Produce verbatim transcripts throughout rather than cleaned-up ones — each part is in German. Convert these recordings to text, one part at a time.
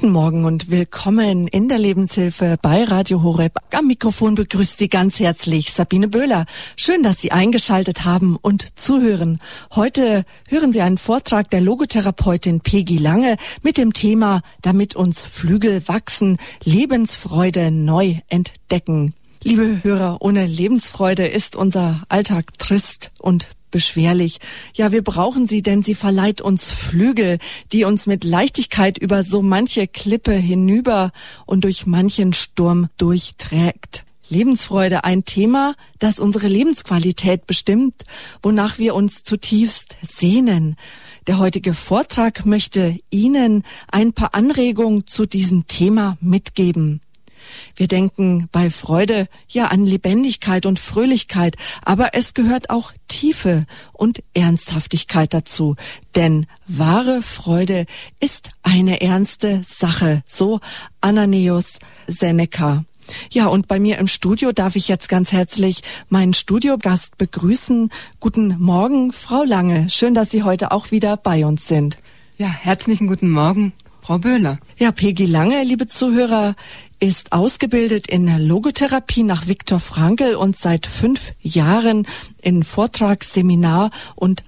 Guten Morgen und willkommen in der Lebenshilfe bei Radio Horeb. Am Mikrofon begrüßt Sie ganz herzlich Sabine Böhler. Schön, dass Sie eingeschaltet haben und zuhören. Heute hören Sie einen Vortrag der Logotherapeutin Peggy Lange mit dem Thema "Damit uns Flügel wachsen, Lebensfreude neu entdecken". Liebe Hörer, ohne Lebensfreude ist unser Alltag trist und beschwerlich. Ja, wir brauchen sie, denn sie verleiht uns Flügel, die uns mit Leichtigkeit über so manche Klippe hinüber und durch manchen Sturm durchträgt. Lebensfreude, ein Thema, das unsere Lebensqualität bestimmt, wonach wir uns zutiefst sehnen. Der heutige Vortrag möchte Ihnen ein paar Anregungen zu diesem Thema mitgeben. Wir denken bei Freude ja an Lebendigkeit und Fröhlichkeit, aber es gehört auch Tiefe und Ernsthaftigkeit dazu, denn wahre Freude ist eine ernste Sache, so Ananias Seneca. Ja, und bei mir im Studio darf ich jetzt ganz herzlich meinen Studiogast begrüßen. Guten Morgen, Frau Lange. Schön, dass Sie heute auch wieder bei uns sind. Ja, herzlichen guten Morgen, Frau Böhler. Ja, Peggy Lange, liebe Zuhörer, ist ausgebildet in Logotherapie nach Viktor Frankl und seit fünf Jahren in Vortrags-, Seminar- und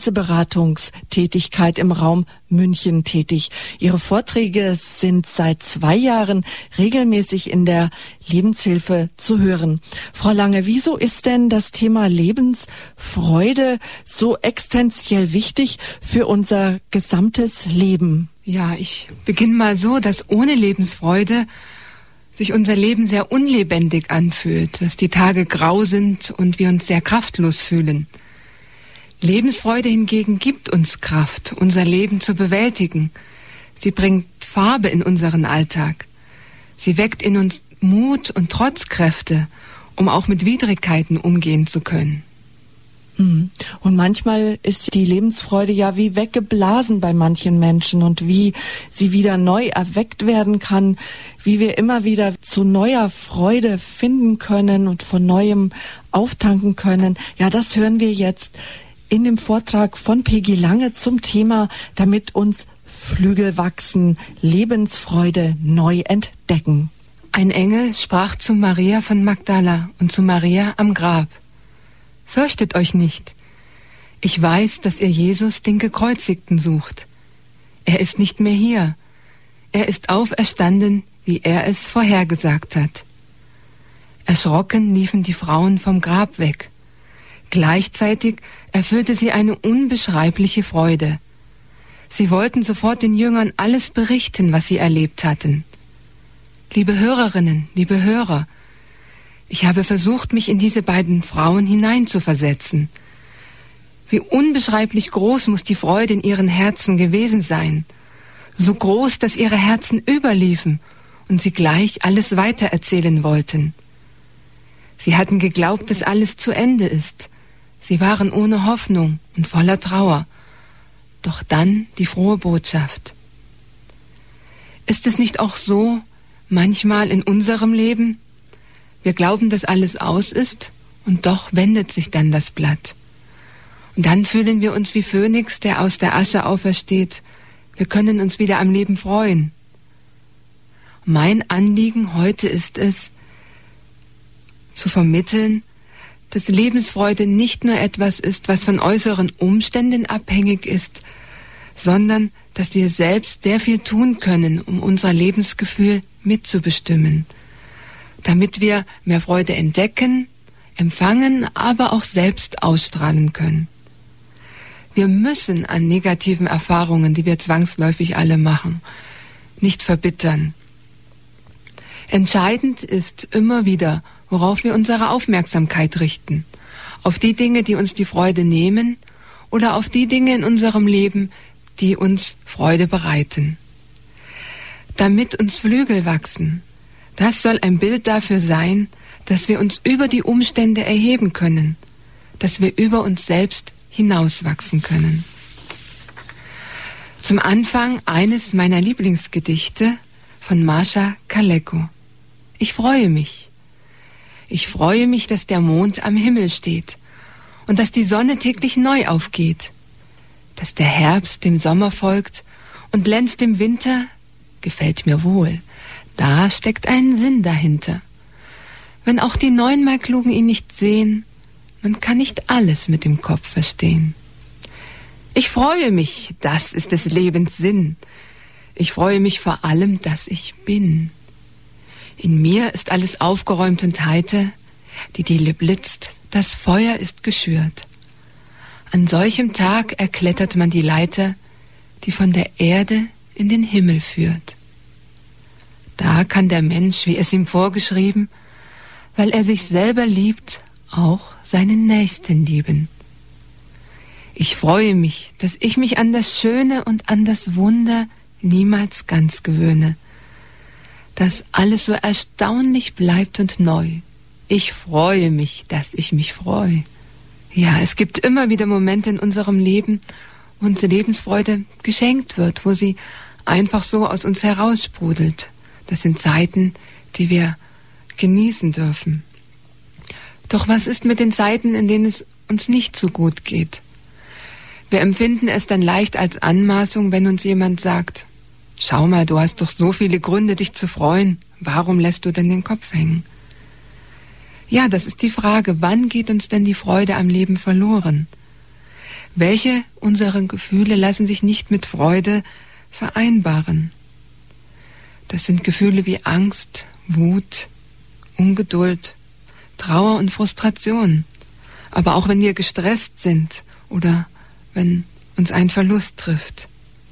Einzelberatungstätigkeit im Raum München tätig. Ihre Vorträge sind seit zwei Jahren regelmäßig in der Lebenshilfe zu hören. Frau Lange, wieso ist denn das Thema Lebensfreude so existenziell wichtig für unser gesamtes Leben? Ja, ich beginne mal so, dass ohne Lebensfreude sich unser Leben sehr unlebendig anfühlt, dass die Tage grau sind und wir uns sehr kraftlos fühlen. Lebensfreude hingegen gibt uns Kraft, unser Leben zu bewältigen. Sie bringt Farbe in unseren Alltag. Sie weckt in uns Mut und Trotzkräfte, um auch mit Widrigkeiten umgehen zu können. Und manchmal ist die Lebensfreude ja wie weggeblasen bei manchen Menschen und wie sie wieder neu erweckt werden kann, wie wir immer wieder zu neuer Freude finden können und von Neuem auftanken können. Ja, das hören wir jetzt in dem Vortrag von Peggy Lange zum Thema "Damit uns Flügel wachsen, Lebensfreude neu entdecken". Ein Engel sprach zu Maria von Magdala und zu Maria am Grab: Fürchtet euch nicht. Ich weiß, dass ihr Jesus, den Gekreuzigten, sucht. Er ist nicht mehr hier. Er ist auferstanden, wie er es vorhergesagt hat. Erschrocken liefen die Frauen vom Grab weg. Gleichzeitig erfüllte sie eine unbeschreibliche Freude. Sie wollten sofort den Jüngern alles berichten, was sie erlebt hatten. Liebe Hörerinnen, liebe Hörer, ich habe versucht, mich in diese beiden Frauen hineinzuversetzen. Wie unbeschreiblich groß muss die Freude in ihren Herzen gewesen sein. So groß, dass ihre Herzen überliefen und sie gleich alles weitererzählen wollten. Sie hatten geglaubt, dass alles zu Ende ist. Sie waren ohne Hoffnung und voller Trauer. Doch dann die frohe Botschaft. Ist es nicht auch so manchmal in unserem Leben? Wir glauben, dass alles aus ist, und doch wendet sich dann das Blatt. Und dann fühlen wir uns wie Phönix, der aus der Asche aufersteht. Wir können uns wieder am Leben freuen. Mein Anliegen heute ist es, zu vermitteln, dass Lebensfreude nicht nur etwas ist, was von äußeren Umständen abhängig ist, sondern dass wir selbst sehr viel tun können, um unser Lebensgefühl mitzubestimmen, damit wir mehr Freude entdecken, empfangen, aber auch selbst ausstrahlen können. Wir müssen an negativen Erfahrungen, die wir zwangsläufig alle machen, nicht verbittern. Entscheidend ist immer wieder, worauf wir unsere Aufmerksamkeit richten. Auf die Dinge, die uns die Freude nehmen, oder auf die Dinge in unserem Leben, die uns Freude bereiten. Damit uns Flügel wachsen, das soll ein Bild dafür sein, dass wir uns über die Umstände erheben können, dass wir über uns selbst hinauswachsen können. Zum Anfang eines meiner Lieblingsgedichte von Mascha Kaleko. Ich freue mich. Ich freue mich, dass der Mond am Himmel steht und dass die Sonne täglich neu aufgeht, dass der Herbst dem Sommer folgt und glänzt im Winter gefällt mir wohl. Da steckt ein Sinn dahinter. Wenn auch die neunmal Klugen ihn nicht sehen, man kann nicht alles mit dem Kopf verstehen. Ich freue mich, das ist des Lebens Sinn. Ich freue mich vor allem, dass ich bin. In mir ist alles aufgeräumt und heiter, die Diele blitzt, das Feuer ist geschürt. An solchem Tag erklettert man die Leiter, die von der Erde in den Himmel führt. Da kann der Mensch, wie es ihm vorgeschrieben, weil er sich selber liebt, auch seinen Nächsten lieben. Ich freue mich, dass ich mich an das Schöne und an das Wunder niemals ganz gewöhne, dass alles so erstaunlich bleibt und neu. Ich freue mich, dass ich mich freue. Ja, es gibt immer wieder Momente in unserem Leben, wo unsere Lebensfreude geschenkt wird, wo sie einfach so aus uns heraussprudelt. Das sind Zeiten, die wir genießen dürfen. Doch was ist mit den Zeiten, in denen es uns nicht so gut geht? Wir empfinden es dann leicht als Anmaßung, wenn uns jemand sagt, schau mal, du hast doch so viele Gründe, dich zu freuen. Warum lässt du denn den Kopf hängen? Ja, das ist die Frage, wann geht uns denn die Freude am Leben verloren? Welche unserer Gefühle lassen sich nicht mit Freude vereinbaren? Das sind Gefühle wie Angst, Wut, Ungeduld, Trauer und Frustration. Aber auch wenn wir gestresst sind oder wenn uns ein Verlust trifft.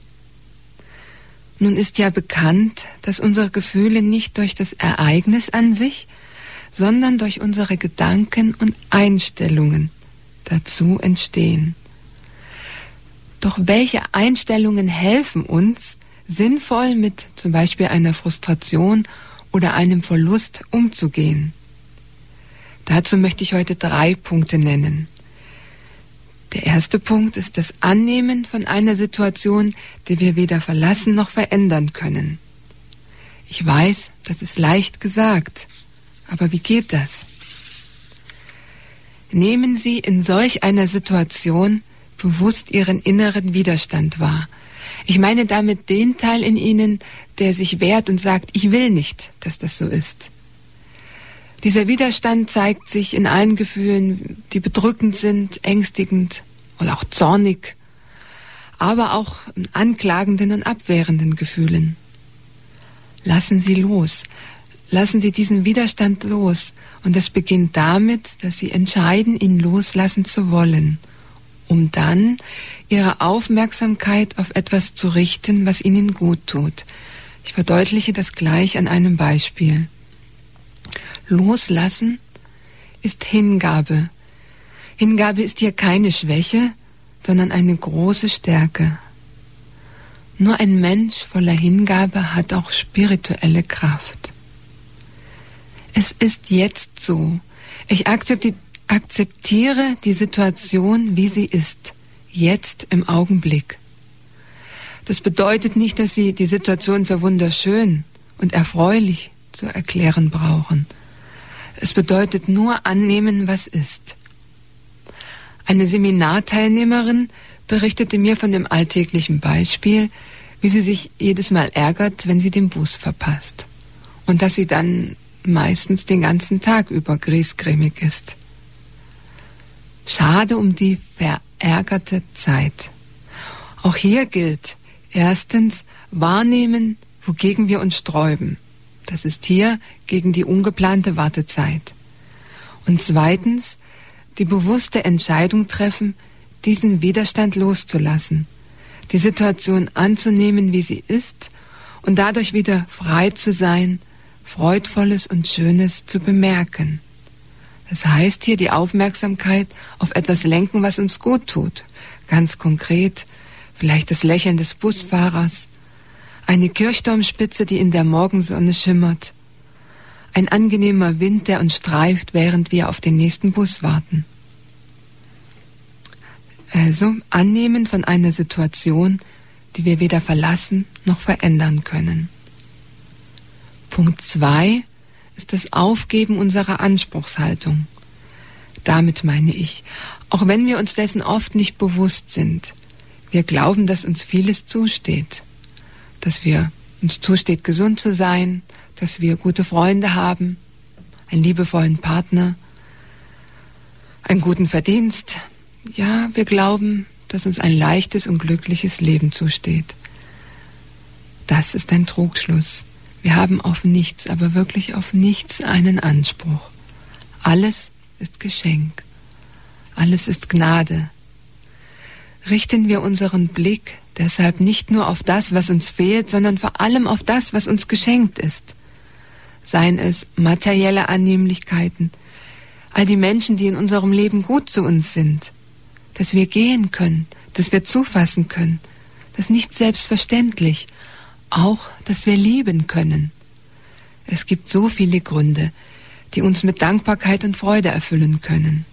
Nun ist ja bekannt, dass unsere Gefühle nicht durch das Ereignis an sich, sondern durch unsere Gedanken und Einstellungen dazu entstehen. Doch welche Einstellungen helfen uns, sinnvoll mit zum Beispiel einer Frustration oder einem Verlust umzugehen? Dazu möchte ich heute drei Punkte nennen. Der erste Punkt ist das Annehmen von einer Situation, die wir weder verlassen noch verändern können. Ich weiß, das ist leicht gesagt, aber wie geht das? Nehmen Sie in solch einer Situation bewusst Ihren inneren Widerstand wahr. Ich meine damit den Teil in Ihnen, der sich wehrt und sagt, ich will nicht, dass das so ist. Dieser Widerstand zeigt sich in allen Gefühlen, die bedrückend sind, ängstigend oder auch zornig, aber auch in anklagenden und abwehrenden Gefühlen. Lassen Sie los. Lassen Sie diesen Widerstand los. Und es beginnt damit, dass Sie entscheiden, ihn loslassen zu wollen, um dann Ihre Aufmerksamkeit auf etwas zu richten, was Ihnen gut tut. Ich verdeutliche das gleich an einem Beispiel. Loslassen ist Hingabe. Hingabe ist hier keine Schwäche, sondern eine große Stärke. Nur ein Mensch voller Hingabe hat auch spirituelle Kraft. Es ist jetzt so. Ich akzepti- akzeptiere die Situation, wie sie ist, jetzt im Augenblick. Das bedeutet nicht, dass Sie die Situation für wunderschön und erfreulich zu erklären brauchen. Es bedeutet nur annehmen, was ist. Eine Seminarteilnehmerin berichtete mir von dem alltäglichen Beispiel, wie sie sich jedes Mal ärgert, wenn sie den Bus verpasst. Und dass sie dann meistens den ganzen Tag über griesgrämig ist. Schade um die verärgerte Zeit. Auch hier gilt, erstens, wahrnehmen, wogegen wir uns sträuben. Das ist hier gegen die ungeplante Wartezeit. Und zweitens, die bewusste Entscheidung treffen, diesen Widerstand loszulassen, die Situation anzunehmen, wie sie ist und dadurch wieder frei zu sein, Freudvolles und Schönes zu bemerken. Das heißt hier die Aufmerksamkeit auf etwas lenken, was uns gut tut. Ganz konkret, vielleicht das Lächeln des Busfahrers, eine Kirchturmspitze, die in der Morgensonne schimmert, ein angenehmer Wind, der uns streift, während wir auf den nächsten Bus warten. Also annehmen von einer Situation, die wir weder verlassen noch verändern können. Punkt zwei ist das Aufgeben unserer Anspruchshaltung. Damit meine ich, auch wenn wir uns dessen oft nicht bewusst sind, wir glauben, dass uns vieles zusteht, dass wir uns zusteht, gesund zu sein, dass wir gute Freunde haben, einen liebevollen Partner, einen guten Verdienst. Ja, wir glauben, dass uns ein leichtes und glückliches Leben zusteht. Das ist ein Trugschluss. Wir haben auf nichts, aber wirklich auf nichts einen Anspruch. Alles ist Geschenk. Alles ist Gnade. Richten wir unseren Blick deshalb nicht nur auf das, was uns fehlt, sondern vor allem auf das, was uns geschenkt ist. Seien es materielle Annehmlichkeiten, all die Menschen, die in unserem Leben gut zu uns sind, dass wir gehen können, dass wir zufassen können, das ist nicht selbstverständlich, auch, dass wir lieben können. Es gibt so viele Gründe, die uns mit Dankbarkeit und Freude erfüllen können.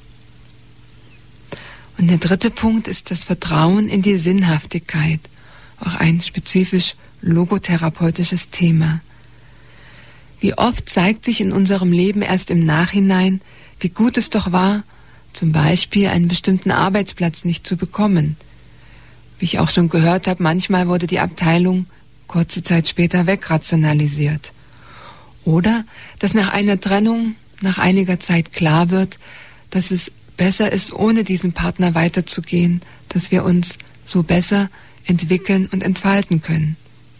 Und der dritte Punkt ist das Vertrauen in die Sinnhaftigkeit, auch ein spezifisch logotherapeutisches Thema. Wie oft zeigt sich in unserem Leben erst im Nachhinein, wie gut es doch war, zum Beispiel einen bestimmten Arbeitsplatz nicht zu bekommen. Wie ich auch schon gehört habe, manchmal wurde die Abteilung kurze Zeit später wegrationalisiert. Oder dass nach einer Trennung nach einiger Zeit klar wird, dass es besser ist, ohne diesen Partner weiterzugehen, dass wir uns so besser entwickeln und entfalten können.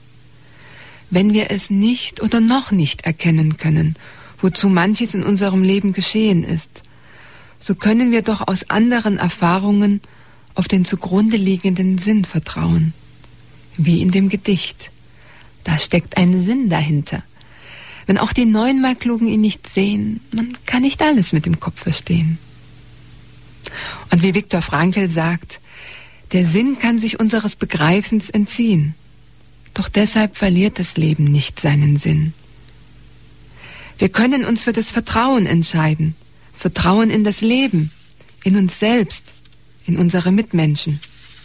Wenn wir es nicht oder noch nicht erkennen können, wozu manches in unserem Leben geschehen ist, so können wir doch aus anderen Erfahrungen auf den zugrunde liegenden Sinn vertrauen. Wie in dem Gedicht. Da steckt ein Sinn dahinter. Wenn auch die neunmal Klugen ihn nicht sehen, man kann nicht alles mit dem Kopf verstehen. Und wie Viktor Frankl sagt, der Sinn kann sich unseres Begreifens entziehen. Doch deshalb verliert das Leben nicht seinen Sinn. Wir können uns für das Vertrauen entscheiden. Vertrauen in das Leben, in uns selbst, in unsere Mitmenschen.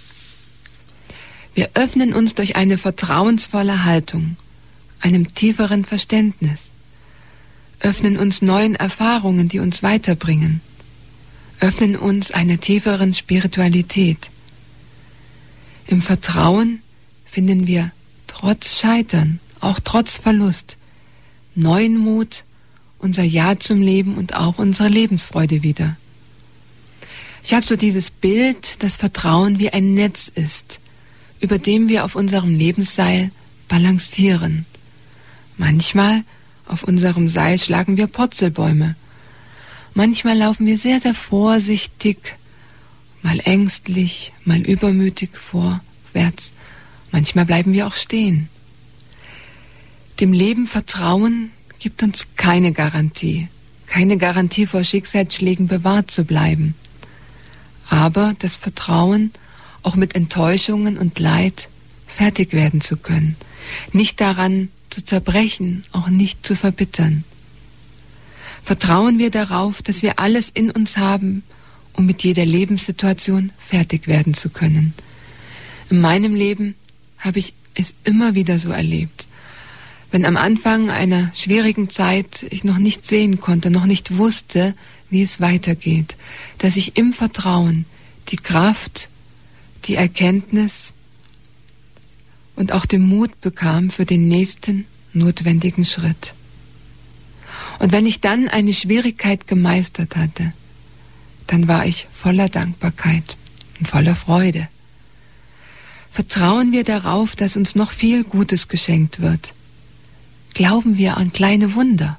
Wir öffnen uns durch eine vertrauensvolle Haltung, einem tieferen Verständnis, öffnen uns neuen Erfahrungen, die uns weiterbringen, öffnen uns einer tieferen Spiritualität. Im Vertrauen finden wir trotz Scheitern, auch trotz Verlust, neuen Mut, unser Ja zum Leben und auch unsere Lebensfreude wieder. Ich habe so dieses Bild, dass Vertrauen wie ein Netz ist, über dem wir auf unserem Lebensseil balancieren. Manchmal auf unserem Seil schlagen wir Purzelbäume. Manchmal laufen wir sehr, sehr vorsichtig, mal ängstlich, mal übermütig vorwärts. Manchmal bleiben wir auch stehen. Dem Leben Vertrauen gibt uns keine Garantie, keine Garantie vor Schicksalsschlägen bewahrt zu bleiben. Aber das Vertrauen, auch mit Enttäuschungen und Leid fertig werden zu können, nicht daran zu zerbrechen, auch nicht zu verbittern. Vertrauen wir darauf, dass wir alles in uns haben, um mit jeder Lebenssituation fertig werden zu können. In meinem Leben habe ich es immer wieder so erlebt. Wenn am Anfang einer schwierigen Zeit ich noch nicht sehen konnte, noch nicht wusste, wie es weitergeht, dass ich im Vertrauen die Kraft, die Erkenntnis und auch den Mut bekam für den nächsten notwendigen Schritt. Und wenn ich dann eine Schwierigkeit gemeistert hatte, dann war ich voller Dankbarkeit und voller Freude. Vertrauen wir darauf, dass uns noch viel Gutes geschenkt wird. Glauben wir an kleine Wunder.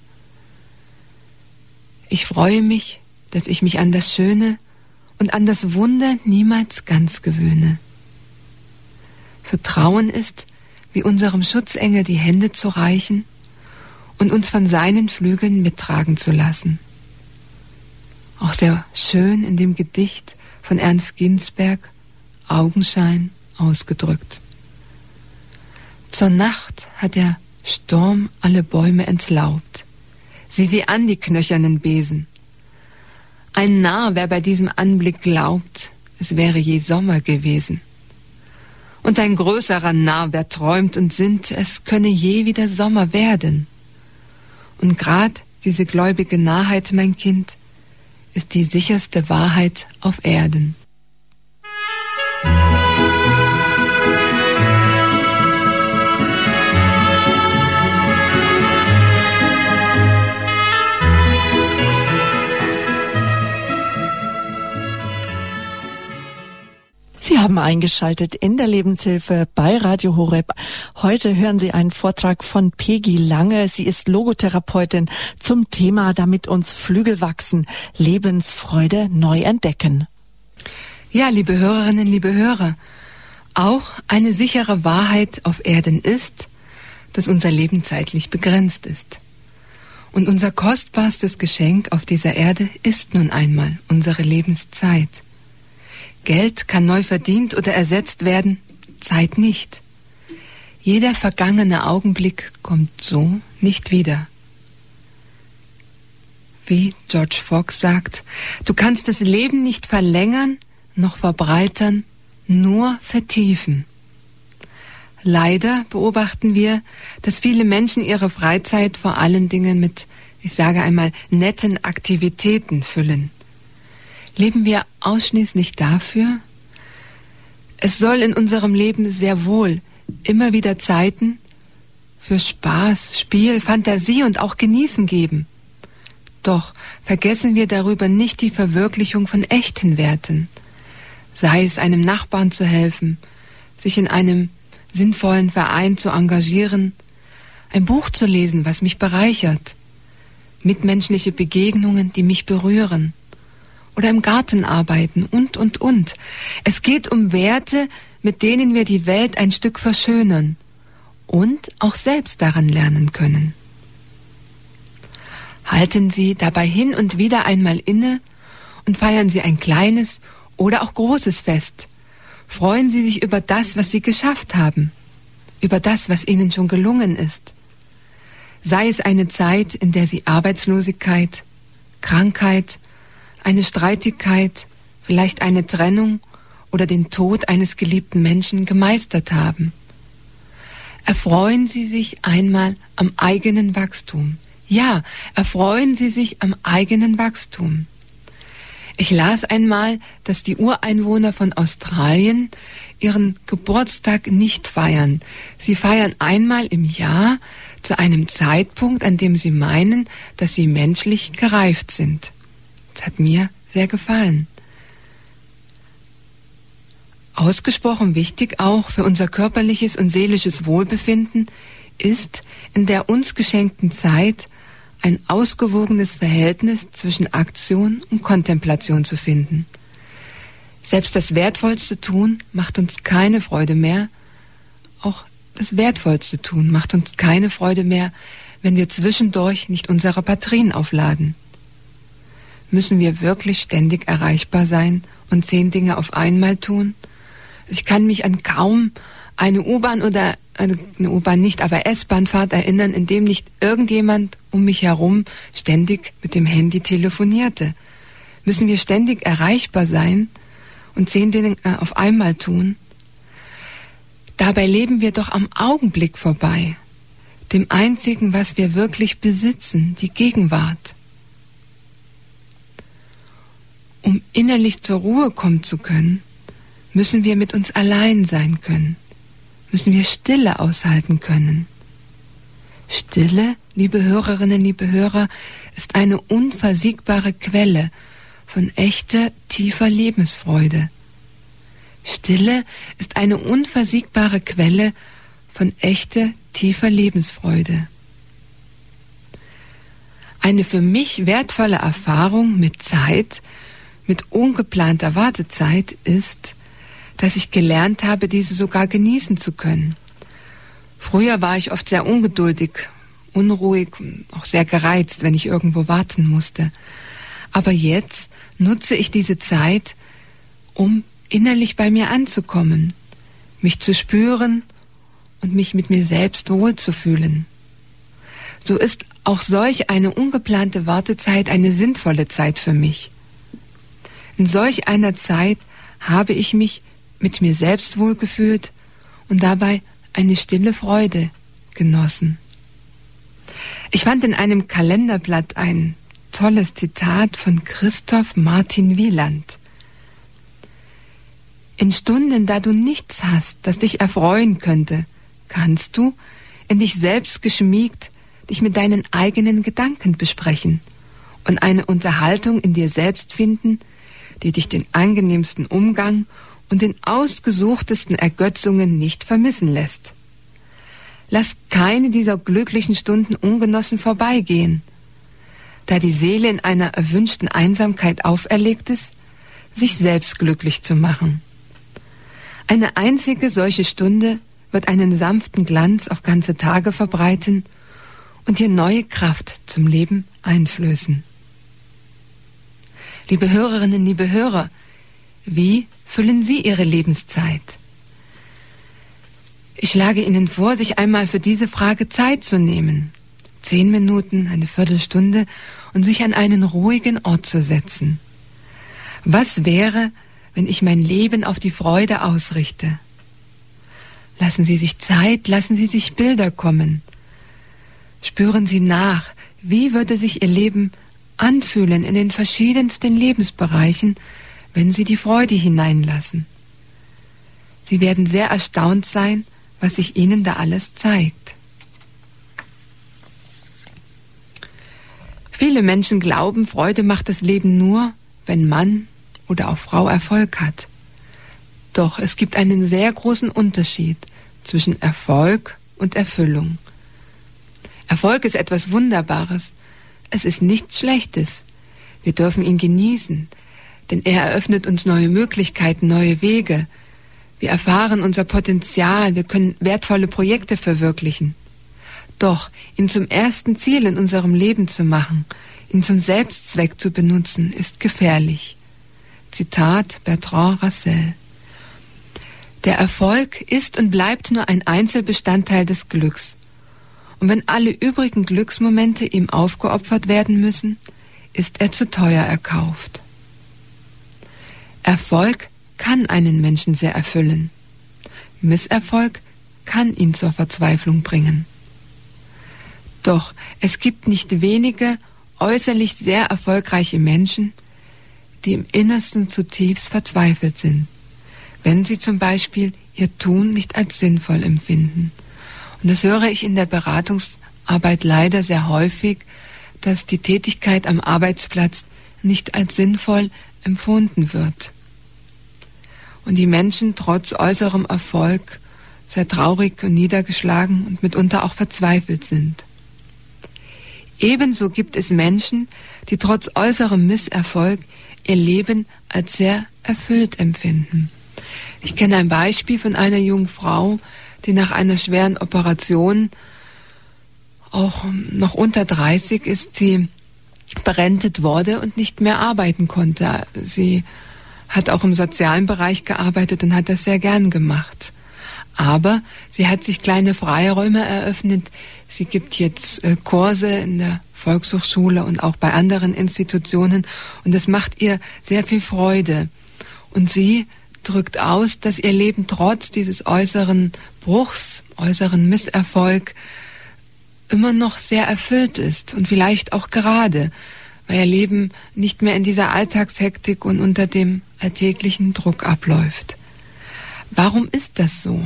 Ich freue mich, dass ich mich an das Schöne und an das Wunder niemals ganz gewöhne. Vertrauen ist, wie unserem Schutzengel die Hände zu reichen und uns von seinen Flügeln mittragen zu lassen. Auch sehr schön in dem Gedicht von Ernst Ginsberg, Augenschein, ausgedrückt. Zur Nacht hat der Sturm alle Bäume entlaubt. Sieh sie an, die knöchernen Besen. Ein Narr, wer bei diesem Anblick glaubt, es wäre je Sommer gewesen. Und ein größerer Narr, wer träumt und sinnt, es könne je wieder Sommer werden. Und grad diese gläubige Narrheit, mein Kind, ist die sicherste Wahrheit auf Erden. haben eingeschaltet in der Lebenshilfe bei Radio Horeb. Heute hören Sie einen Vortrag von Peggy Lange. Sie ist Logotherapeutin zum Thema "Damit uns Flügel wachsen, Lebensfreude neu entdecken". Ja, liebe Hörerinnen, liebe Hörer, auch eine sichere Wahrheit auf Erden ist, dass unser Leben zeitlich begrenzt ist. Und unser kostbarstes Geschenk auf dieser Erde ist nun einmal unsere Lebenszeit. Geld kann neu verdient oder ersetzt werden, Zeit nicht. Jeder vergangene Augenblick kommt so nicht wieder. Wie George Fox sagt, du kannst das Leben nicht verlängern, noch verbreitern, nur vertiefen. Leider beobachten wir, dass viele Menschen ihre Freizeit vor allen Dingen mit, ich sage einmal, netten Aktivitäten füllen. Leben wir ausschließlich dafür? Es soll in unserem Leben sehr wohl immer wieder Zeiten für Spaß, Spiel, Fantasie und auch Genießen geben. Doch vergessen wir darüber nicht die Verwirklichung von echten Werten. Sei es einem Nachbarn zu helfen, sich in einem sinnvollen Verein zu engagieren, ein Buch zu lesen, was mich bereichert, mitmenschliche Begegnungen, die mich berühren, oder im Garten arbeiten und, und, und. Es geht um Werte, mit denen wir die Welt ein Stück verschönern und auch selbst daran lernen können. Halten Sie dabei hin und wieder einmal inne und feiern Sie ein kleines oder auch großes Fest. Freuen Sie sich über das, was Sie geschafft haben, über das, was Ihnen schon gelungen ist. Sei es eine Zeit, in der Sie Arbeitslosigkeit, Krankheit, eine Streitigkeit, vielleicht eine Trennung oder den Tod eines geliebten Menschen gemeistert haben. Erfreuen Sie sich einmal am eigenen Wachstum. Ja, erfreuen Sie sich am eigenen Wachstum. Ich las einmal, dass die Ureinwohner von Australien ihren Geburtstag nicht feiern. Sie feiern einmal im Jahr zu einem Zeitpunkt, an dem sie meinen, dass sie menschlich gereift sind. Das hat mir sehr gefallen. Ausgesprochen wichtig auch für unser körperliches und seelisches Wohlbefinden ist in der uns geschenkten Zeit ein ausgewogenes Verhältnis zwischen Aktion und Kontemplation zu finden. Selbst das wertvollste Tun macht uns keine Freude mehr. Auch das wertvollste Tun macht uns keine Freude mehr, wenn wir zwischendurch nicht unsere Batterien aufladen. Müssen wir wirklich ständig erreichbar sein und zehn Dinge auf einmal tun? Ich kann mich an kaum eine U-Bahn oder eine U-Bahn nicht, aber S-Bahnfahrt erinnern, in dem nicht irgendjemand um mich herum ständig mit dem Handy telefonierte. Müssen wir ständig erreichbar sein und zehn Dinge auf einmal tun? Dabei leben wir doch am Augenblick vorbei, dem Einzigen, was wir wirklich besitzen, die Gegenwart. Um innerlich zur Ruhe kommen zu können, müssen wir mit uns allein sein können, müssen wir Stille aushalten können. Stille, liebe Hörerinnen, liebe Hörer, ist eine unversiegbare Quelle von echter, tiefer Lebensfreude. Stille ist eine unversiegbare Quelle von echter, tiefer Lebensfreude. Eine für mich wertvolle Erfahrung mit Zeit, mit ungeplanter Wartezeit ist, dass ich gelernt habe, diese sogar genießen zu können. Früher war ich oft sehr ungeduldig, unruhig, auch sehr gereizt, wenn ich irgendwo warten musste. Aber jetzt nutze ich diese Zeit, um innerlich bei mir anzukommen, mich zu spüren und mich mit mir selbst wohlzufühlen. So ist auch solch eine ungeplante Wartezeit eine sinnvolle Zeit für mich. In solch einer Zeit habe ich mich mit mir selbst wohlgefühlt und dabei eine stille Freude genossen. Ich fand in einem Kalenderblatt ein tolles Zitat von Christoph Martin Wieland. In Stunden, da du nichts hast, das dich erfreuen könnte, kannst du, in dich selbst geschmiegt, dich mit deinen eigenen Gedanken besprechen und eine Unterhaltung in dir selbst finden, die dich den angenehmsten Umgang und den ausgesuchtesten Ergötzungen nicht vermissen lässt. Lass keine dieser glücklichen Stunden ungenossen vorbeigehen, da die Seele in einer erwünschten Einsamkeit auferlegt ist, sich selbst glücklich zu machen. Eine einzige solche Stunde wird einen sanften Glanz auf ganze Tage verbreiten und dir neue Kraft zum Leben einflößen. Liebe Hörerinnen, liebe Hörer, wie füllen Sie Ihre Lebenszeit? Ich schlage Ihnen vor, sich einmal für diese Frage Zeit zu nehmen. Zehn Minuten, eine Viertelstunde und sich an einen ruhigen Ort zu setzen. Was wäre, wenn ich mein Leben auf die Freude ausrichte? Lassen Sie sich Zeit, lassen Sie sich Bilder kommen. Spüren Sie nach, wie würde sich Ihr Leben anfühlen in den verschiedensten Lebensbereichen, wenn Sie die Freude hineinlassen. Sie werden sehr erstaunt sein, was sich Ihnen da alles zeigt. Viele Menschen glauben, Freude macht das Leben nur, wenn Mann oder auch Frau Erfolg hat. Doch es gibt einen sehr großen Unterschied zwischen Erfolg und Erfüllung. Erfolg ist etwas Wunderbares. Es ist nichts Schlechtes. Wir dürfen ihn genießen, denn er eröffnet uns neue Möglichkeiten, neue Wege. Wir erfahren unser Potenzial, wir können wertvolle Projekte verwirklichen. Doch ihn zum ersten Ziel in unserem Leben zu machen, ihn zum Selbstzweck zu benutzen, ist gefährlich. Zitat Bertrand Russell. Der Erfolg ist und bleibt nur ein Einzelbestandteil des Glücks. Und wenn alle übrigen Glücksmomente ihm aufgeopfert werden müssen, ist er zu teuer erkauft. Erfolg kann einen Menschen sehr erfüllen. Misserfolg kann ihn zur Verzweiflung bringen. Doch es gibt nicht wenige äußerlich sehr erfolgreiche Menschen, die im Innersten zutiefst verzweifelt sind, wenn sie zum Beispiel ihr Tun nicht als sinnvoll empfinden. Und das höre ich in der Beratungsarbeit leider sehr häufig, dass die Tätigkeit am Arbeitsplatz nicht als sinnvoll empfunden wird. Und die Menschen trotz äußerem Erfolg sehr traurig und niedergeschlagen und mitunter auch verzweifelt sind. Ebenso gibt es Menschen, die trotz äußerem Misserfolg ihr Leben als sehr erfüllt empfinden. Ich kenne ein Beispiel von einer jungen Frau, die nach einer schweren Operation, auch noch unter dreißig ist, sie berentet wurde und nicht mehr arbeiten konnte. Sie hat auch im sozialen Bereich gearbeitet und hat das sehr gern gemacht. Aber sie hat sich kleine Freiräume eröffnet. Sie gibt jetzt äh, Kurse in der Volkshochschule und auch bei anderen Institutionen. Und das macht ihr sehr viel Freude. Und sie drückt aus, dass ihr Leben trotz dieses äußeren Bruchs, äußeren Misserfolg immer noch sehr erfüllt ist. Und vielleicht auch gerade, weil ihr Leben nicht mehr in dieser Alltagshektik und unter dem alltäglichen Druck abläuft. Warum ist das so?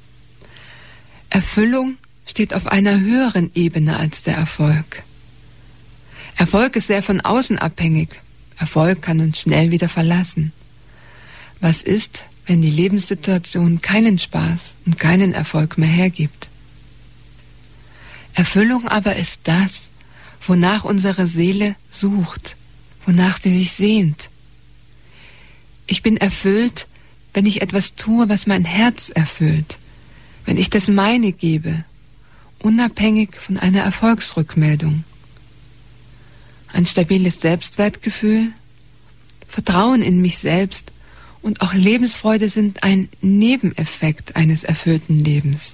Erfüllung steht auf einer höheren Ebene als der Erfolg. Erfolg ist sehr von außen abhängig. Erfolg kann uns schnell wieder verlassen. Was ist, wenn die Lebenssituation keinen Spaß und keinen Erfolg mehr hergibt? Erfüllung aber ist das, wonach unsere Seele sucht, wonach sie sich sehnt. Ich bin erfüllt, wenn ich etwas tue, was mein Herz erfüllt, wenn ich das meine gebe, unabhängig von einer Erfolgsrückmeldung. Ein stabiles Selbstwertgefühl, Vertrauen in mich selbst und auch Lebensfreude sind ein Nebeneffekt eines erfüllten Lebens.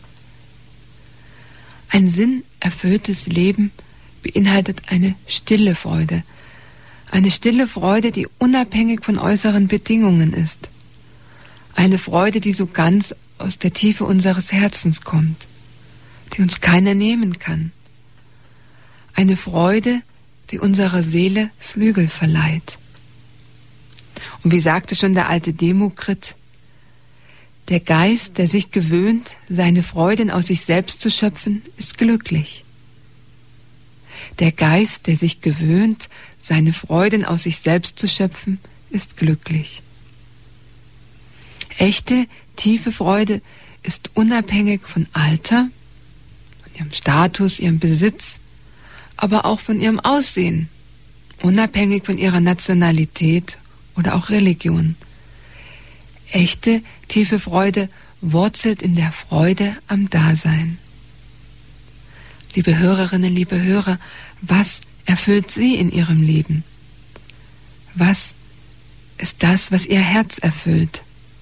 Ein sinnerfülltes Leben beinhaltet eine stille Freude, eine stille Freude, die unabhängig von äußeren Bedingungen ist. Eine Freude, die so ganz aus der Tiefe unseres Herzens kommt, die uns keiner nehmen kann. Eine Freude, die unserer Seele Flügel verleiht. Und wie sagte schon der alte Demokrit, der Geist, der sich gewöhnt, seine Freuden aus sich selbst zu schöpfen, ist glücklich. Der Geist, der sich gewöhnt, seine Freuden aus sich selbst zu schöpfen, ist glücklich. Echte, tiefe Freude ist unabhängig von Alter, von ihrem Status, ihrem Besitz, aber auch von ihrem Aussehen, unabhängig von ihrer Nationalität oder auch Religion. Echte, tiefe Freude wurzelt in der Freude am Dasein. Liebe Hörerinnen, liebe Hörer, was erfüllt Sie in Ihrem Leben? Was ist das, was Ihr Herz erfüllt?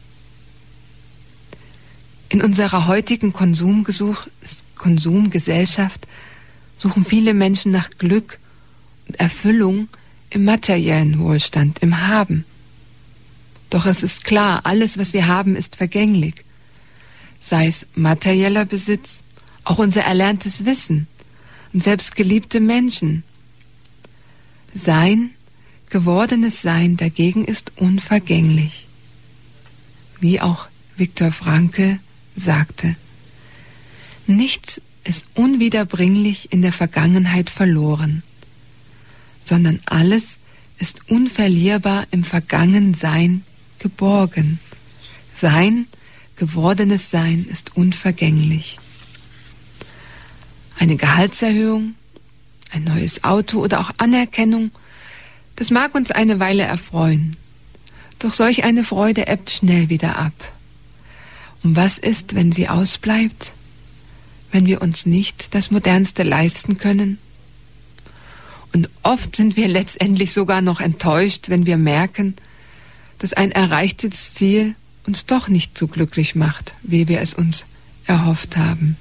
In unserer heutigen Konsumgesuch, Konsumgesellschaft suchen viele Menschen nach Glück und Erfüllung im materiellen Wohlstand, im Haben. Doch es ist klar, alles, was wir haben, ist vergänglich. Sei es materieller Besitz, auch unser erlerntes Wissen und selbst geliebte Menschen. Sein, gewordenes Sein dagegen ist unvergänglich. Wie auch Viktor Frankl sagte, nichts ist unwiederbringlich in der Vergangenheit verloren, sondern alles ist unverlierbar im Vergangensein geborgen. Sein, gewordenes Sein ist unvergänglich. Eine Gehaltserhöhung, ein neues Auto oder auch Anerkennung, das mag uns eine Weile erfreuen. Doch solch eine Freude ebbt schnell wieder ab. Und was ist, wenn sie ausbleibt? Wenn wir uns nicht das Modernste leisten können? Und oft sind wir letztendlich sogar noch enttäuscht, wenn wir merken, dass ein erreichtes Ziel uns doch nicht so glücklich macht, wie wir es uns erhofft haben.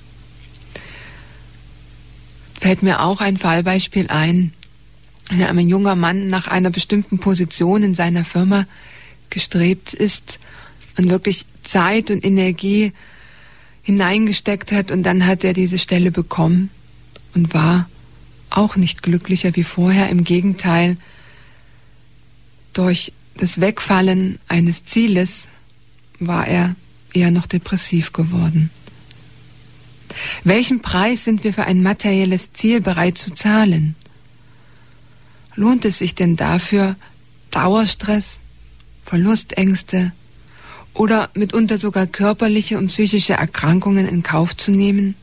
Fällt mir auch ein Fallbeispiel ein, wenn ein junger Mann nach einer bestimmten Position in seiner Firma gestrebt ist und wirklich Zeit und Energie hineingesteckt hat und dann hat er diese Stelle bekommen und war auch nicht glücklicher wie vorher. Im Gegenteil, durch das Wegfallen eines Zieles war er eher noch depressiv geworden. Welchen Preis sind wir für ein materielles Ziel bereit zu zahlen? Lohnt es sich denn dafür, Dauerstress, Verlustängste oder mitunter sogar körperliche und psychische Erkrankungen in Kauf zu nehmen?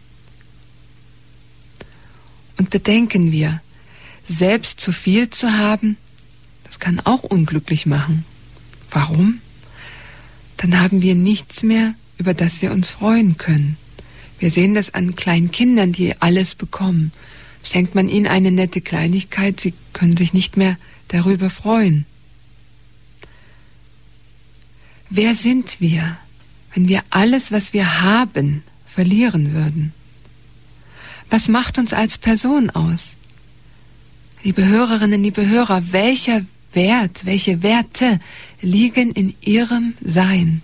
Und bedenken wir, selbst zu viel zu haben, das kann auch unglücklich machen. Warum? Dann haben wir nichts mehr, über das wir uns freuen können. Wir sehen das an kleinen Kindern, die alles bekommen. Schenkt man ihnen eine nette Kleinigkeit, sie können sich nicht mehr darüber freuen. Wer sind wir, wenn wir alles, was wir haben, verlieren würden? Was macht uns als Person aus? Liebe Hörerinnen, liebe Hörer, welcher Wert, welche Werte liegen in Ihrem Sein?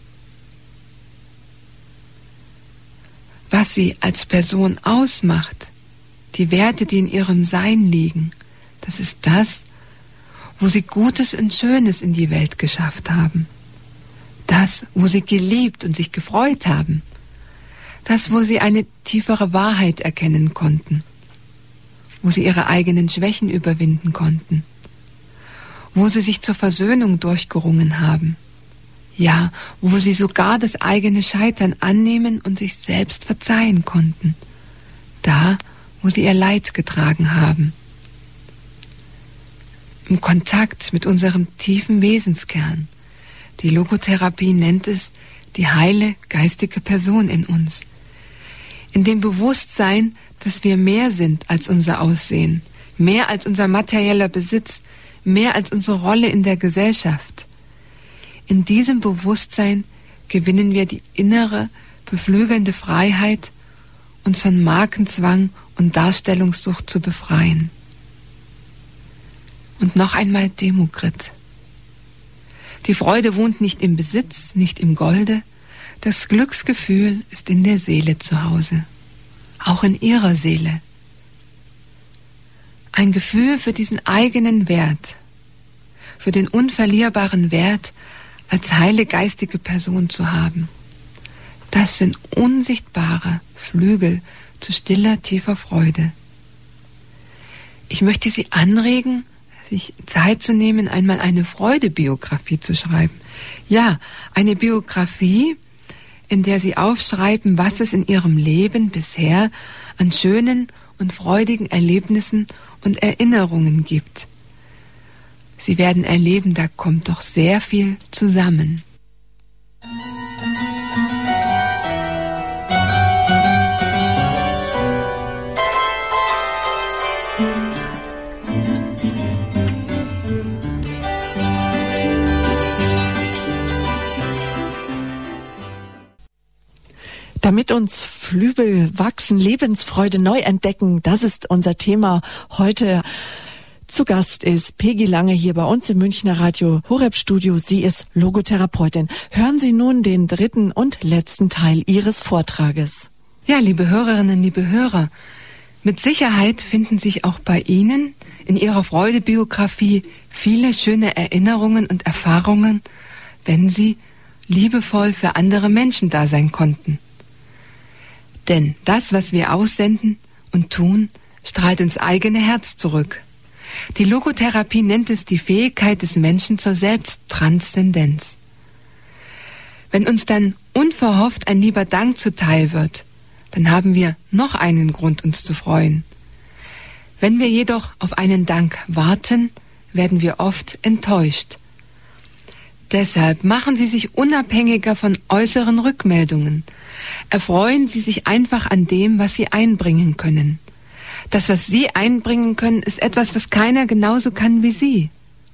Was Sie als Person ausmacht, die Werte, die in Ihrem Sein liegen, das ist das, wo Sie Gutes und Schönes in die Welt geschafft haben. Das, wo Sie geliebt und sich gefreut haben. Das, wo Sie eine tiefere Wahrheit erkennen konnten. Wo Sie Ihre eigenen Schwächen überwinden konnten. Wo Sie sich zur Versöhnung durchgerungen haben. Ja, wo Sie sogar das eigene Scheitern annehmen und sich selbst verzeihen konnten. Da, wo Sie Ihr Leid getragen haben. Im Kontakt mit unserem tiefen Wesenskern. Die Logotherapie nennt es die heile geistige Person in uns. In dem Bewusstsein, dass wir mehr sind als unser Aussehen, mehr als unser materieller Besitz, mehr als unsere Rolle in der Gesellschaft. In diesem Bewusstsein gewinnen wir die innere, beflügelnde Freiheit, uns von Markenzwang und Darstellungssucht zu befreien. Und noch einmal Demokrit. Die Freude wohnt nicht im Besitz, nicht im Golde. Das Glücksgefühl ist in der Seele zu Hause, auch in ihrer Seele. Ein Gefühl für diesen eigenen Wert, für den unverlierbaren Wert, als heile geistige Person zu haben. Das sind unsichtbare Flügel zu stiller, tiefer Freude. Ich möchte Sie anregen, sich Zeit zu nehmen, einmal eine Freudebiografie zu schreiben. Ja, eine Biografie, in der Sie aufschreiben, was es in Ihrem Leben bisher an schönen und freudigen Erlebnissen und Erinnerungen gibt. Sie werden erleben, da kommt doch sehr viel zusammen. Damit uns Flügel wachsen, Lebensfreude neu entdecken, das ist unser Thema heute. Zu Gast ist Peggy Lange hier bei uns im Münchner Radio Horeb Studio. Sie ist Logotherapeutin. Hören Sie nun den dritten und letzten Teil Ihres Vortrages. Ja, liebe Hörerinnen, liebe Hörer, mit Sicherheit finden sich auch bei Ihnen in Ihrer Freudebiografie viele schöne Erinnerungen und Erfahrungen, wenn Sie liebevoll für andere Menschen da sein konnten. Denn das, was wir aussenden und tun, strahlt ins eigene Herz zurück. Die Logotherapie nennt es die Fähigkeit des Menschen zur Selbsttranszendenz. Wenn uns dann unverhofft ein lieber Dank zuteil wird, dann haben wir noch einen Grund, uns zu freuen. Wenn wir jedoch auf einen Dank warten, werden wir oft enttäuscht. Deshalb machen Sie sich unabhängiger von äußeren Rückmeldungen. Erfreuen Sie sich einfach an dem, was Sie einbringen können. Das, was Sie einbringen können, ist etwas, was keiner genauso kann wie Sie.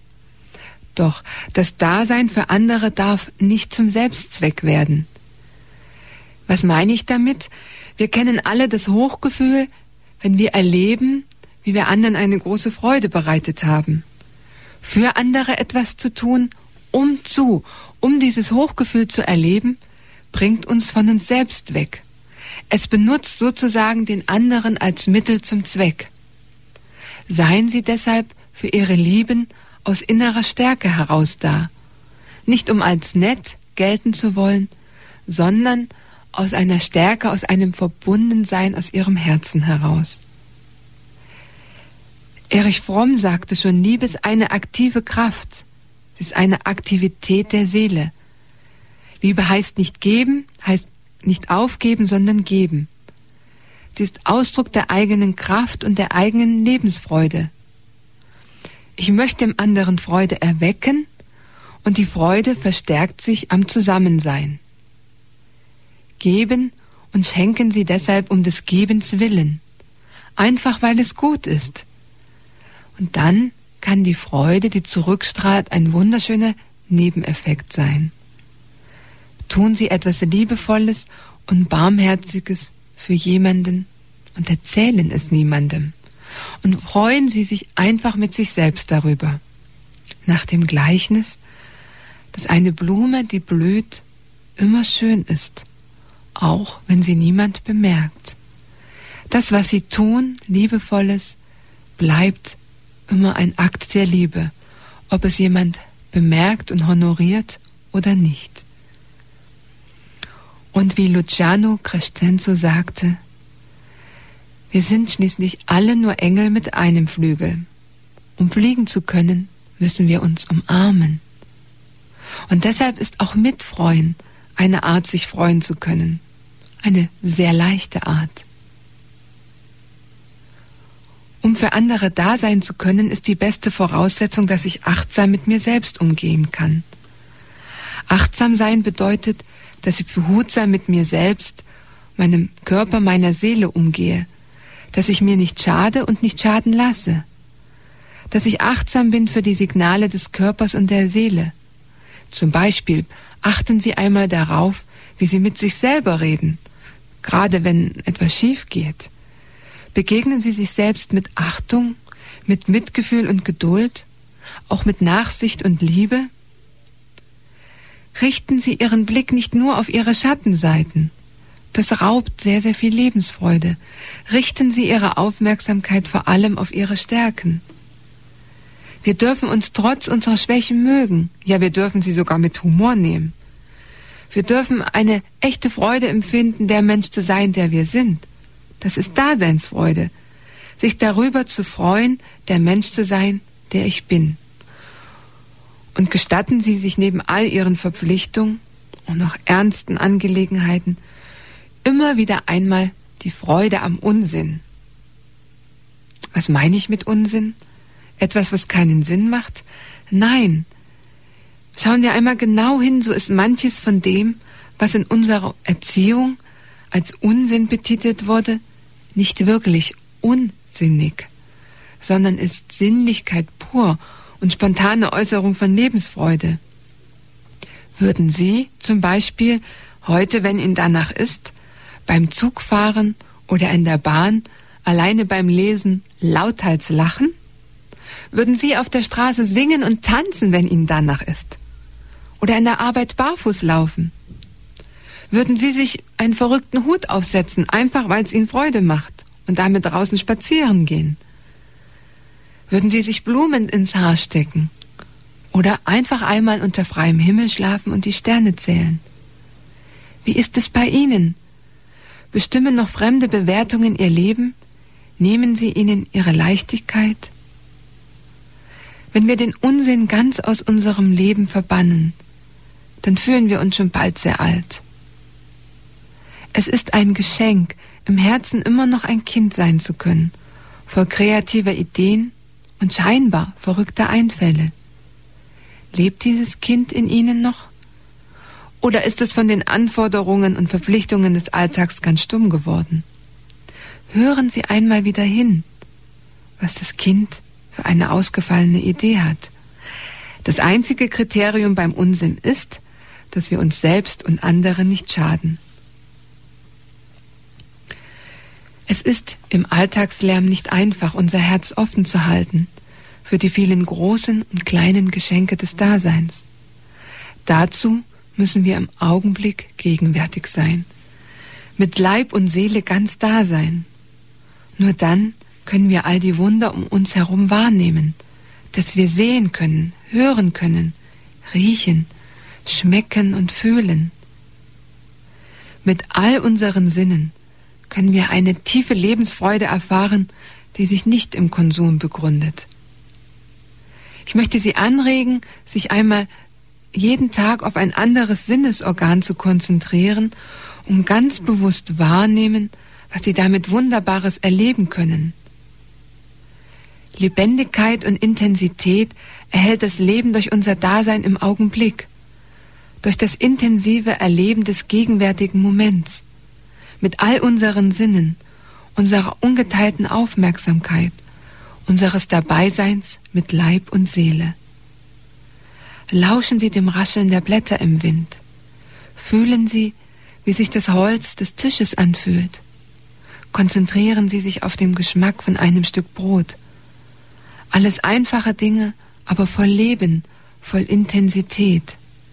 Doch das Dasein für andere darf nicht zum Selbstzweck werden. Was meine ich damit? Wir kennen alle das Hochgefühl, wenn wir erleben, wie wir anderen eine große Freude bereitet haben. Für andere etwas zu tun, um zu, um dieses Hochgefühl zu erleben, bringt uns von uns selbst weg. Es benutzt sozusagen den anderen als Mittel zum Zweck. Seien Sie deshalb für Ihre Lieben aus innerer Stärke heraus da. Nicht um als nett gelten zu wollen, sondern aus einer Stärke, aus einem Verbundensein aus Ihrem Herzen heraus. Erich Fromm sagte schon, Liebe ist eine aktive Kraft. Sie ist eine Aktivität der Seele. Liebe heißt nicht geben, heißt nicht aufgeben, sondern geben. Sie ist Ausdruck der eigenen Kraft und der eigenen Lebensfreude. Ich möchte dem anderen Freude erwecken und die Freude verstärkt sich am Zusammensein. Geben und schenken Sie deshalb um des Gebens willen, einfach weil es gut ist. Und dann kann die Freude, die zurückstrahlt, ein wunderschöner Nebeneffekt sein. Tun Sie etwas Liebevolles und Barmherziges für jemanden und erzählen es niemandem. Und freuen Sie sich einfach mit sich selbst darüber. Nach dem Gleichnis, dass eine Blume, die blüht, immer schön ist, auch wenn sie niemand bemerkt. Das, was Sie tun, Liebevolles, bleibt immer ein Akt der Liebe, ob es jemand bemerkt und honoriert oder nicht. Und wie Luciano Crescenzo sagte, wir sind schließlich alle nur Engel mit einem Flügel. Um fliegen zu können, müssen wir uns umarmen. Und deshalb ist auch Mitfreuen eine Art, sich freuen zu können. Eine sehr leichte Art. Um für andere da sein zu können, ist die beste Voraussetzung, dass ich achtsam mit mir selbst umgehen kann. Achtsam sein bedeutet, dass ich behutsam mit mir selbst, meinem Körper, meiner Seele umgehe, dass ich mir nicht schade und nicht schaden lasse, dass ich achtsam bin für die Signale des Körpers und der Seele. Zum Beispiel achten Sie einmal darauf, wie Sie mit sich selber reden, gerade wenn etwas schief geht. Begegnen Sie sich selbst mit Achtung, mit Mitgefühl und Geduld, auch mit Nachsicht und Liebe. Richten Sie Ihren Blick nicht nur auf Ihre Schattenseiten. Das raubt sehr, sehr viel Lebensfreude. Richten Sie Ihre Aufmerksamkeit vor allem auf Ihre Stärken. Wir dürfen uns trotz unserer Schwächen mögen. Ja, wir dürfen sie sogar mit Humor nehmen. Wir dürfen eine echte Freude empfinden, der Mensch zu sein, der wir sind. Das ist Daseinsfreude. Sich darüber zu freuen, der Mensch zu sein, der ich bin. Und gestatten Sie sich neben all Ihren Verpflichtungen und noch ernsten Angelegenheiten immer wieder einmal die Freude am Unsinn. Was meine ich mit Unsinn? Etwas, was keinen Sinn macht? Nein. Schauen wir einmal genau hin, so ist manches von dem, was in unserer Erziehung als Unsinn betitelt wurde, nicht wirklich unsinnig, sondern ist Sinnlichkeit pur und spontane Äußerung von Lebensfreude. Würden Sie zum Beispiel heute, wenn Ihnen danach ist, beim Zugfahren oder in der Bahn alleine beim Lesen lauthals lachen? Würden Sie auf der Straße singen und tanzen, wenn Ihnen danach ist? Oder in der Arbeit barfuß laufen? Würden Sie sich einen verrückten Hut aufsetzen, einfach weil es Ihnen Freude macht und damit draußen spazieren gehen? Würden Sie sich Blumen ins Haar stecken? Oder einfach einmal unter freiem Himmel schlafen und die Sterne zählen? Wie ist es bei Ihnen? Bestimmen noch fremde Bewertungen Ihr Leben? Nehmen Sie ihnen ihre Leichtigkeit? Wenn wir den Unsinn ganz aus unserem Leben verbannen, dann fühlen wir uns schon bald sehr alt. Es ist ein Geschenk, im Herzen immer noch ein Kind sein zu können, voll kreativer Ideen und scheinbar verrückter Einfälle. Lebt dieses Kind in Ihnen noch? Oder ist es von den Anforderungen und Verpflichtungen des Alltags ganz stumm geworden? Hören Sie einmal wieder hin, was das Kind für eine ausgefallene Idee hat. Das einzige Kriterium beim Unsinn ist, dass wir uns selbst und anderen nicht schaden. Es ist im Alltagslärm nicht einfach, unser Herz offen zu halten für die vielen großen und kleinen Geschenke des Daseins. Dazu müssen wir im Augenblick gegenwärtig sein, mit Leib und Seele ganz da sein. Nur dann können wir all die Wunder um uns herum wahrnehmen, dass wir sehen können, hören können, riechen, schmecken und fühlen. Mit all unseren Sinnen können wir eine tiefe Lebensfreude erfahren, die sich nicht im Konsum begründet. Ich möchte Sie anregen, sich einmal jeden Tag auf ein anderes Sinnesorgan zu konzentrieren, um ganz bewusst wahrnehmen, was Sie damit Wunderbares erleben können. Lebendigkeit und Intensität erhält das Leben durch unser Dasein im Augenblick, durch das intensive Erleben des gegenwärtigen Moments, mit all unseren Sinnen, unserer ungeteilten Aufmerksamkeit, unseres Dabeiseins mit Leib und Seele. Lauschen Sie dem Rascheln der Blätter im Wind. Fühlen Sie, wie sich das Holz des Tisches anfühlt. Konzentrieren Sie sich auf den Geschmack von einem Stück Brot. Alles einfache Dinge, aber voll Leben, voll Intensität.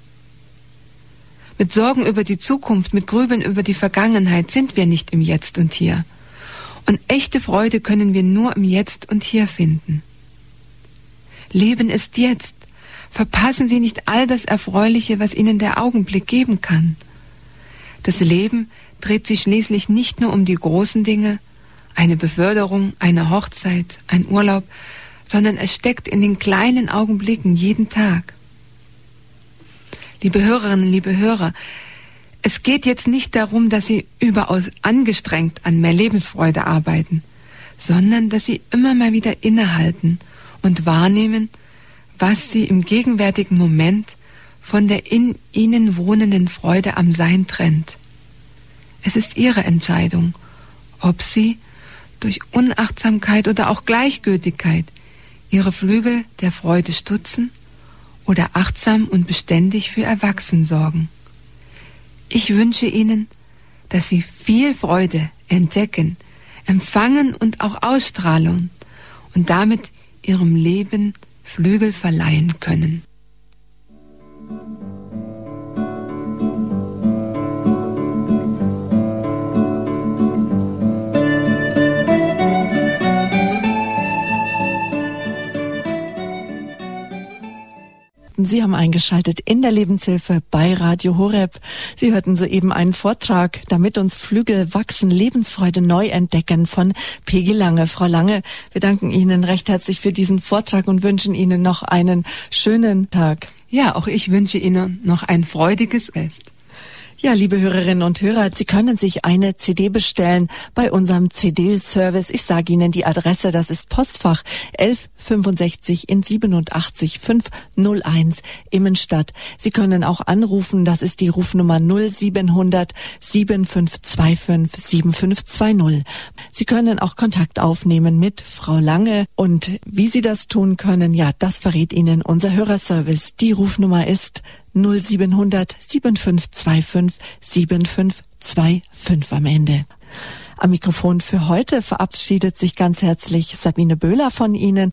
Mit Sorgen über die Zukunft, mit Grübeln über die Vergangenheit sind wir nicht im Jetzt und Hier. Und echte Freude können wir nur im Jetzt und Hier finden. Leben ist jetzt. Verpassen Sie nicht all das Erfreuliche, was Ihnen der Augenblick geben kann. Das Leben dreht sich schließlich nicht nur um die großen Dinge, eine Beförderung, eine Hochzeit, ein Urlaub, sondern es steckt in den kleinen Augenblicken jeden Tag. Liebe Hörerinnen, liebe Hörer, es geht jetzt nicht darum, dass Sie überaus angestrengt an mehr Lebensfreude arbeiten, sondern dass Sie immer mal wieder innehalten und wahrnehmen, was Sie im gegenwärtigen Moment von der in Ihnen wohnenden Freude am Sein trennt. Es ist Ihre Entscheidung, ob Sie durch Unachtsamkeit oder auch Gleichgültigkeit Ihre Flügel der Freude stutzen oder achtsam und beständig für Erwachsen sorgen. Ich wünsche Ihnen, dass Sie viel Freude entdecken, empfangen und auch ausstrahlen und damit Ihrem Leben Flügel verleihen können. Christen, Sie haben eingeschaltet in der Lebenshilfe bei Radio Horeb. Sie hörten soeben einen Vortrag, damit uns Flügel wachsen, Lebensfreude neu entdecken von Peggy Lange. Frau Lange, wir danken Ihnen recht herzlich für diesen Vortrag und wünschen Ihnen noch einen schönen Tag. Ja, auch ich wünsche Ihnen noch ein freudiges Fest. Ja, liebe Hörerinnen und Hörer, Sie können sich eine C D bestellen bei unserem C D-Service. Ich sage Ihnen die Adresse, das ist Postfach elf fünfundsechzig in siebenundachtzig fünfhunderteins Immenstadt. Sie können auch anrufen, das ist die Rufnummer null siebenhundert sieben fünf zwei fünf sieben fünf zwei null. Sie können auch Kontakt aufnehmen mit Frau Lange und wie Sie das tun können, ja, das verrät Ihnen unser Hörerservice. Die Rufnummer ist null siebenhundert sieben fünf zwei fünf sieben fünf zwei fünf am Ende. Am Mikrofon für heute verabschiedet sich ganz herzlich Sabine Böhler von Ihnen.